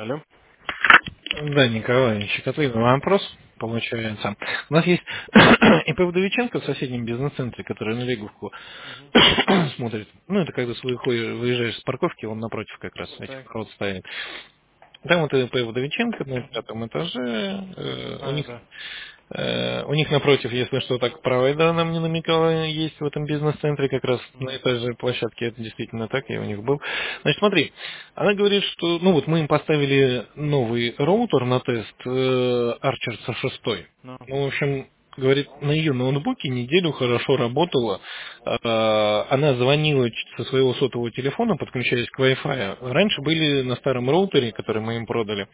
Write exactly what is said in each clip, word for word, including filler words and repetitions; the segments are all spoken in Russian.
Алло. Да, Николай, щекотливый вопрос получается. У нас есть ИП Вдовиченко в соседнем бизнес-центре, который на Леговку Мгм. смотрит. Ну, это когда с выходишь- выезжаешь с парковки, он напротив как раз этих Так. ворот стоит. Там вот ИП Вдовиченко на Мгм. пятом этаже. э, У Знаю, них да. Э, У них напротив, если что, так провайдер нам не намекала, есть в этом бизнес-центре, как раз на Мгм. этой же площадке, это действительно так, я у них был. Значит, смотри, она говорит, что, ну вот мы им поставили новый роутер на тест, э, Archer си шесть. Ну. Ну, в общем, говорит, на ее ноутбуке неделю хорошо работала. Э, Она звонила ч- со своего сотового телефона, подключаясь к Wi-Fi. Раньше были на старом роутере, который мы им продали,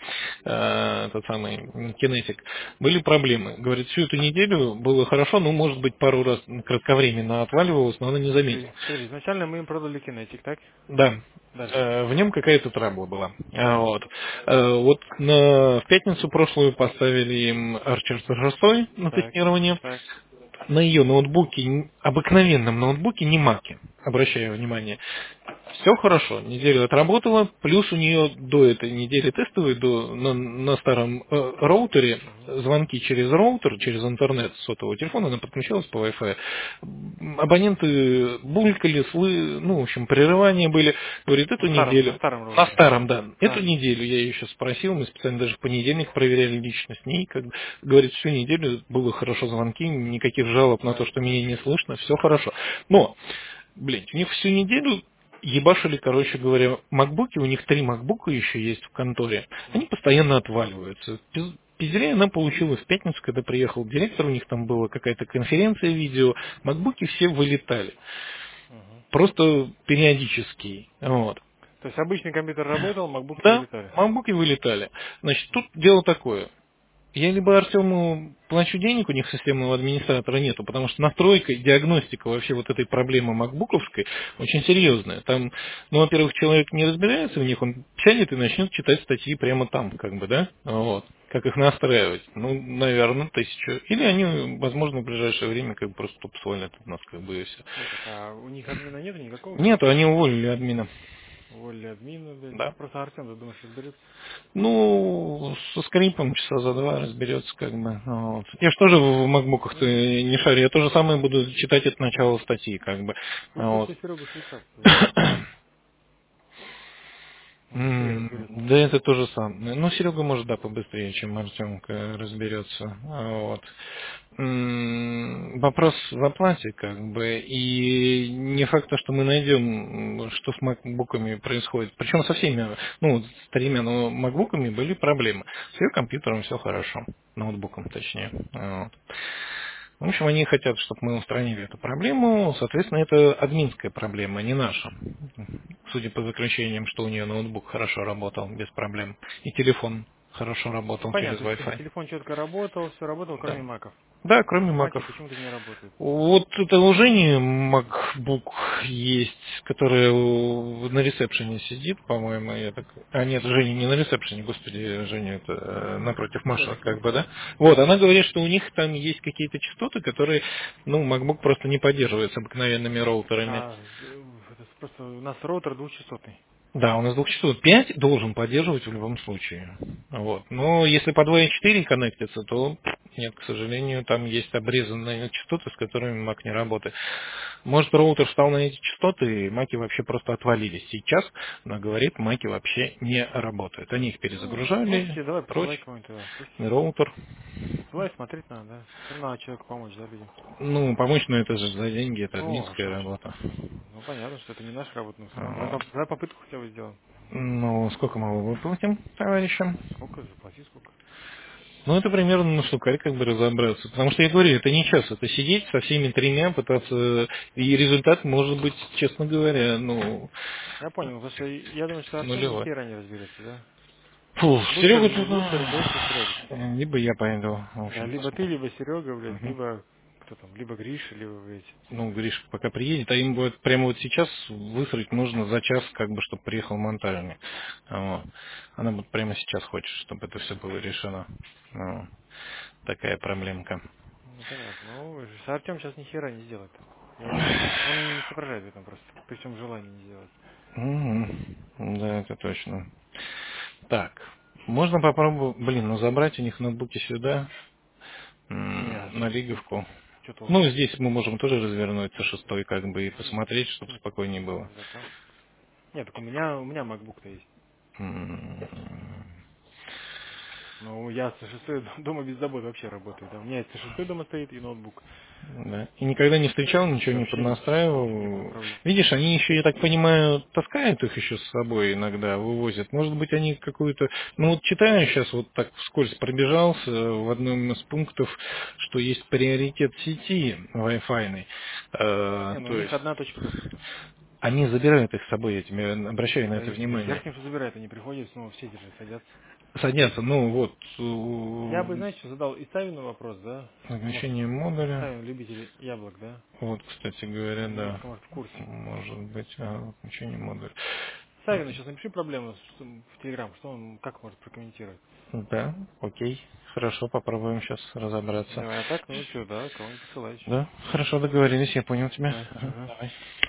э, тот самый м, Kinetic, были проблемы. Говорит, всю эту неделю было хорошо, ну, может быть, пару раз кратковременно отваливалось, но она не заметила. Смотри, смотри, изначально мы им продали кинетик, так? Да, Дальше. э, в нем какая-то трабла была. А, Да. Вот, Э, вот на, в пятницу прошлую поставили им Archer си шесть на Так. тестирование. Так. На ее ноутбуке, н- обыкновенном ноутбуке, не маке, обращаю внимание, все хорошо, неделю отработала, плюс у нее до этой недели тестовой, до, на, на старом э, роутере, Мгм. звонки через роутер, через интернет сотового телефона, она подключалась по Wi-Fi. М, Абоненты булькали, слы, ну, в общем, прерывания были. Говорит, эту На старом, на неделю, старом на роутере. старом, да, эту А. неделю я ее еще спросил, мы специально даже в понедельник проверяли лично с ней, как, говорит, всю неделю было хорошо звонки, никаких жалоб на то, Так. что меня не слышно, все хорошо. Но блин, у них всю неделю ебашили, короче говоря, макбуки, у них три макбука еще есть в конторе, они Мгм. постоянно отваливаются. Пиз- Пизделей она получила в пятницу, когда приехал директор, у них там была какая-то конференция видео, макбуки все вылетали. Мгм. Просто периодически. Вот. То есть обычный компьютер работал, макбуки Да, вылетали. макбуки вылетали. Значит, тут дело такое. Я либо Артему плачу денег, у них системного администратора нету, потому что настройка и диагностика вообще вот этой проблемы макбуковской очень серьезная. Там, ну, во-первых, человек не разбирается в них, он сядет и начнет читать статьи прямо там, как бы, да, вот. Как их настраивать? Ну, наверное, тысячу. Или они, возможно, в ближайшее время как бы просто тупо от нас, как бы, и все. Ну так, а у них админа нет никакого? Нет, они уволили админа. Уволили админа, блядь. Да. Ну просто Артем, ты думаешь, разберется? Ну, со скрипом часа за два разберется, как бы. Вот. Я же тоже в макбуках-то Ну, не шарю. Я то же самое буду читать от начала статьи, как бы. пусть Вот. лучше Серегу Швейцарца возьмет. Он быстрее М, разберется. Да, это то же самое. Ну, Серега может, да, побыстрее, чем Артемка разберется. Вот. М, Вопрос в оплате, как бы, и не факт, что мы найдем, м, что с макбуками происходит. Причем со всеми, ну, вот с тремя но макбуками были проблемы. С ее компьютером все хорошо, ноутбуком точнее. Вот. В общем, они хотят, чтобы мы устранили эту проблему. Соответственно, это админская проблема, не наша. Судя по заключениям, что у нее ноутбук хорошо работал, без проблем. И телефон хорошо Ну работал через понятно, то есть Wi-Fi. телефон четко работал, все работало, Да. кроме маков. Да, кроме Маки маков. почему-то не работают. Вот это у Жени MacBook есть, который у- на ресепшене сидит, по-моему, я так... А нет, Женя не на ресепшене, господи, Женя это э, напротив Ну да, Маши, так и как есть. бы, да? Вот, она говорит, что у них там есть какие-то частоты, которые, ну, MacBook просто не поддерживает с обыкновенными роутерами. А, э, это просто у нас роутер двухчастотный. Да, у нас двухчастотный. пять должен поддерживать в любом случае. Вот. Но если по два и четыре коннектится, то нет, к сожалению, там есть обрезанные частоты, с которыми Mac не работает. Может, роутер встал на эти частоты, и маки вообще просто отвалились. Сейчас, она говорит, маки вообще не работают. Они их Ну, перезагружали, можете, давай присылай прочь, кого-нибудь туда. Пусть и роутер. присылай, смотреть надо, да. Все равно надо человеку помочь, да, людям. Ну, помочь, но это же за деньги, это Ну, а админская что ж. работа. Ну, понятно, что это не наша работа, но все равно. Давай, Вот. поп- давай попытку хотя бы сделаем. Ну, сколько мы выплатим, товарищам? Сколько, заплати сколько. Ну, это примерно на штукарь как бы разобраться. Потому что я говорю, это не час, это сидеть со всеми тремя, пытаться... И результат может быть, честно говоря, ну, Я понял, потому что я думаю, что Артем ни нулевой. хера не разберется, да. Фу, Лучше, Серега тут... лучше разберется Серега. ну, либо я пойду, в Да, общем, либо ты, посмотрим. либо Серега, блядь, Мгм. либо кто там, либо Гриша, либо, блядь. Ну, Гриш пока приедет, а им будет прямо вот сейчас высрать нужно за час, как бы, чтобы приехал монтажник. Вот. Она вот прямо сейчас хочет, чтобы это все было решено. Ну, такая проблемка. Ну, понятно. Ну, Артем сейчас ни хера не сделает. Я не знаю. Он не соображает в этом просто. При всем желании не сделать. Мгм. Да, это точно. Так. Можно попробовать, блин, ну забрать у них ноутбуки сюда, Не, м, на что, Лиговку. что толку? Ну, здесь мы можем тоже развернуть со шестой, как бы, и М, посмотреть, чтобы м, спокойнее было. Да там. Нет, так у меня, у меня MacBook-то есть. М, Ну, я с шестой дома без забот вообще работаю. Да. У меня есть с шестой дома стоит и ноутбук. Да. И никогда не встречал, ничего И не вообще ни, ни- не было поднастраивал. проблем. Видишь, они еще, я так понимаю, таскают их еще с собой иногда, вывозят. Может быть, они какую-то... Ну вот читаю сейчас, вот так вскользь пробежался в одном из пунктов, что есть приоритет сети Wi-Fi. Э, Не, ну у то них есть одна точка доступа. они забирают их с собой, я тебе обращаю на Да это и да внимание. хер с ним, что забирают, они приходят, снова все держи, садятся. Садятся, ну вот, Я бы, э, знаете, что задал и Савину вопрос, да? Может, размещение модуля. Савин любитель яблок, да? Вот, кстати говоря, да, Немножко, может, в курсе. может быть, а, отключение модуля. Савину сейчас напиши проблему что- в Телеграм, что он как может прокомментировать. Да, окей, хорошо, попробуем сейчас разобраться. Давай, а так, ну что, да, кого-нибудь посылай еще. Да, хорошо, договорились, я понял тебя. Давай, Ага, ага. давай.